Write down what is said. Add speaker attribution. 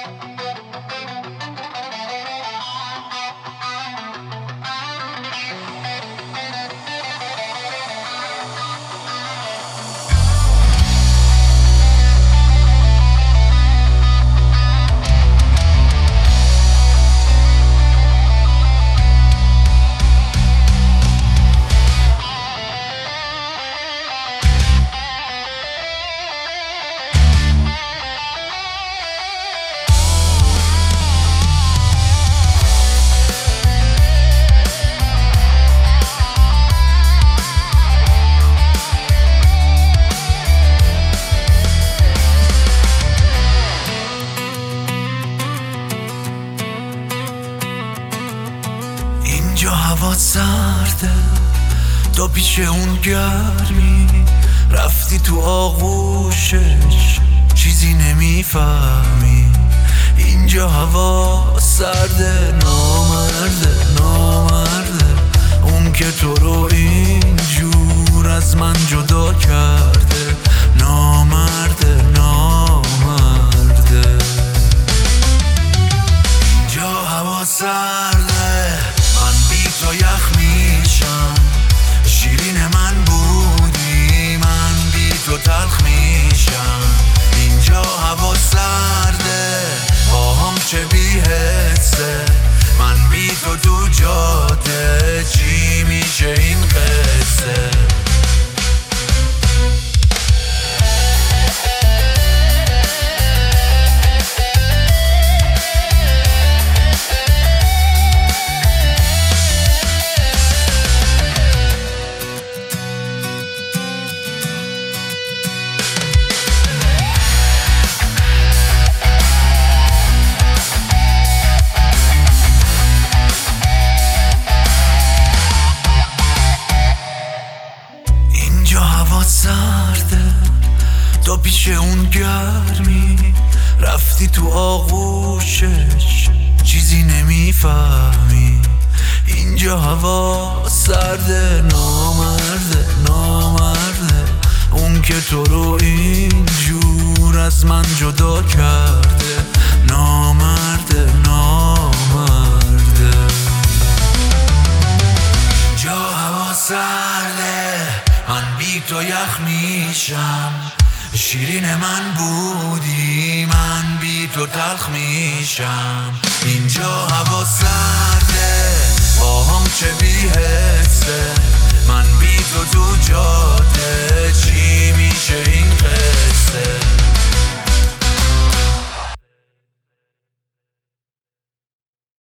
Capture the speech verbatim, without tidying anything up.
Speaker 1: اینجا هوا سرده، تو پیش اون گرمی، رفتی تو آغوشش چیزی نمیفهمی. اینجا هوا سرده، نامرده نامرده اون که تو رو اینجور از من جدا کرده. نامرده نامرده. اینجا هوا سرده، من بی تو یخ میشم. شیرین من بودی، من بی تو تلخ میشم. اینجا هوا سرده، باهم چه بی حسه. من بی تو تو جاده، چی میشه این قصه؟ سرده، تو پیش اون گرمی، رفتی تو آغوشش چیزی نمیفهمی. اینجا هوا سرده، نامرده نامرده اون که تو رو اینجور از من جدا کرده. نامرده نامرده. اینجا هوا سرده، من بی تو یخ میشم. شیرین من بودی، من بی تو تلخ میشم. اینجا هوا سرده، باهم چه بی حسه. من بی تو تو جاده، چی میشه این قصه؟